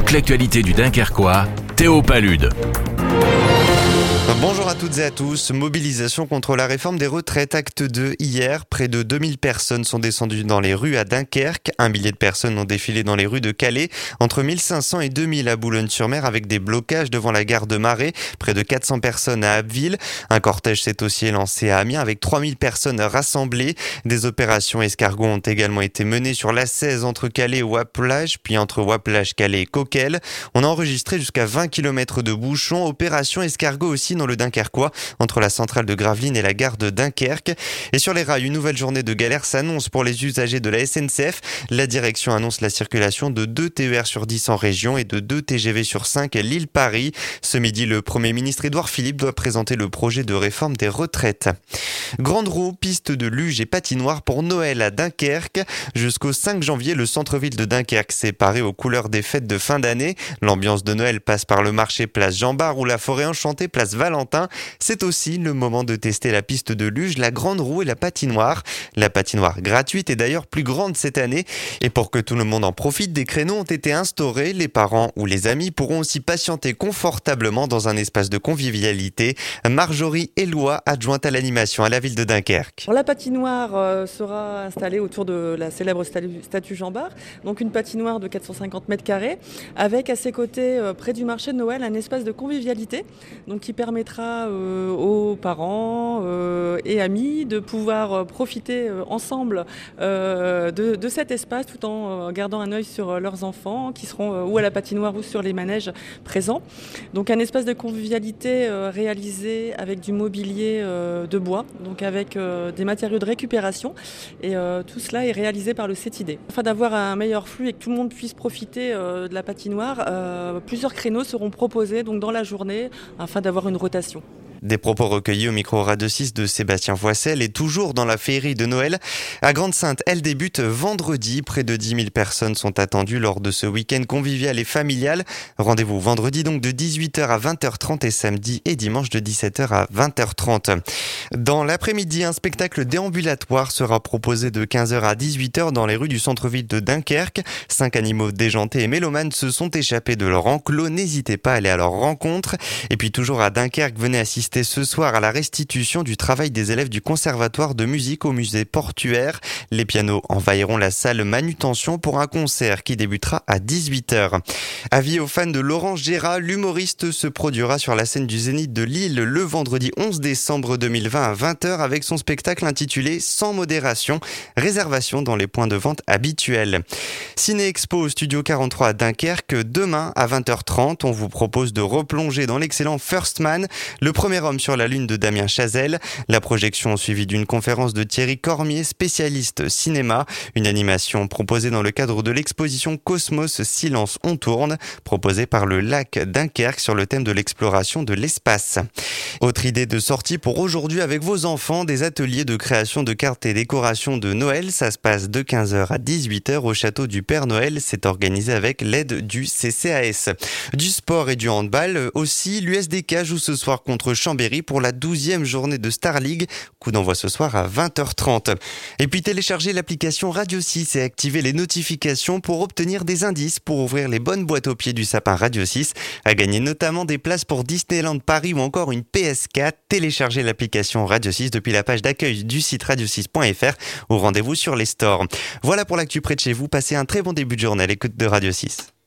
toute l'actualité du Dunkerquois, Théo Palude. Bonjour à toutes et à tous. Mobilisation contre la réforme des retraites, acte 2 hier. Près de 2000 personnes sont descendues dans les rues à Dunkerque. 1 millier de personnes ont défilé dans les rues de Calais. Entre 1500 et 2000 à Boulogne-sur-Mer avec des blocages devant la gare de Marais. Près de 400 personnes à Abbeville. Un cortège s'est aussi lancé à Amiens avec 3000 personnes rassemblées. Des opérations escargots ont également été menées sur l'A16 entre Calais et Wapplage, puis entre Wapplage, Calais et Coquelles. On a enregistré jusqu'à 20 km de bouchons. Opération escargot aussi dans le Dunkerquois, entre la centrale de Gravelines et la gare de Dunkerque. Et sur les rails, une nouvelle journée de galère s'annonce pour les usagers de la SNCF. La direction annonce la circulation de 2 TER sur 10 en région et de 2 TGV sur 5 à Lille-Paris. Ce midi, le Premier ministre Édouard Philippe doit présenter le projet de réforme des retraites. Grande roue, piste de luge et patinoire pour Noël à Dunkerque. Jusqu'au 5 janvier, le centre-ville de Dunkerque s'est paré aux couleurs des fêtes de fin d'année. L'ambiance de Noël passe par le marché place Jean-Bart ou la forêt enchantée place Valentin. C'est aussi le moment de tester la piste de luge, la grande roue et la patinoire. La patinoire gratuite est d'ailleurs plus grande cette année. Et pour que tout le monde en profite, des créneaux ont été instaurés. Les parents ou les amis pourront aussi patienter confortablement dans un espace de convivialité. Marjorie Éloi, adjointe à l'animation à la ville de Dunkerque. La patinoire sera installée autour de la célèbre statue Jean-Bart, donc une patinoire de 450 mètres carrés, avec à ses côtés, près du marché de Noël, un espace de convivialité, donc qui permettra aux parents et amis de pouvoir profiter ensemble de cet espace, tout en gardant un œil sur leurs enfants qui seront ou à la patinoire ou sur les manèges présents. Donc un espace de convivialité réalisé avec du mobilier de bois, donc avec des matériaux de récupération, et tout cela est réalisé par le CETID. Afin d'avoir un meilleur flux et que tout le monde puisse profiter de la patinoire, plusieurs créneaux seront proposés donc dans la journée afin d'avoir une rotation. Des propos recueillis au micro Radio 6 de Sébastien Voissel et toujours dans la féerie de Noël. À Grande-Synthe, elle débute vendredi. Près de 10 000 personnes sont attendues lors de ce week-end convivial et familial. Rendez-vous vendredi donc de 18h à 20h30 et samedi et dimanche de 17h à 20h30. Dans l'après-midi, un spectacle déambulatoire sera proposé de 15h à 18h dans les rues du centre-ville de Dunkerque. 5 animaux déjantés et mélomanes se sont échappés de leur enclos. N'hésitez pas à aller à leur rencontre. Et puis toujours à Dunkerque, venez assister ce soir à la restitution du travail des élèves du conservatoire de musique au musée portuaire. Les pianos envahiront la salle manutention pour un concert qui débutera à 18h. Avis aux fans de Laurent Gérard, l'humoriste se produira sur la scène du Zénith de Lille le vendredi 11 décembre 2020 à 20h avec son spectacle intitulé Sans modération. Réservation dans les points de vente habituels. Ciné Expo au Studio 43 à Dunkerque. Demain à 20h30, on vous propose de replonger dans l'excellent First Man, le premier homme sur la Lune de Damien Chazelle. La projection suivie d'une conférence de Thierry Cormier, spécialiste cinéma. Une animation proposée dans le cadre de l'exposition Cosmos Silence on tourne, proposée par le Lac Dunkerque sur le thème de l'exploration de l'espace. Autre idée de sortie pour aujourd'hui avec vos enfants, des ateliers de création de cartes et décorations de Noël. Ça se passe de 15h à 18h au château du Père Noël. C'est organisé avec l'aide du CCAS. Du sport et du handball aussi, l'USDK joue ce soir contre Chambéry pour la 12e journée de Star League. Coup d'envoi ce soir à 20h30. Et puis téléchargez l'application Radio 6 et activez les notifications pour obtenir des indices pour ouvrir les bonnes boîtes au pied du sapin Radio 6. À gagner notamment des places pour Disneyland Paris ou encore une PS4. Téléchargez l'application Radio 6 depuis la page d'accueil du site radio6.fr ou rendez-vous sur les stores. Voilà pour l'actu près de chez vous. Passez un très bon début de journée à l'écoute de Radio 6.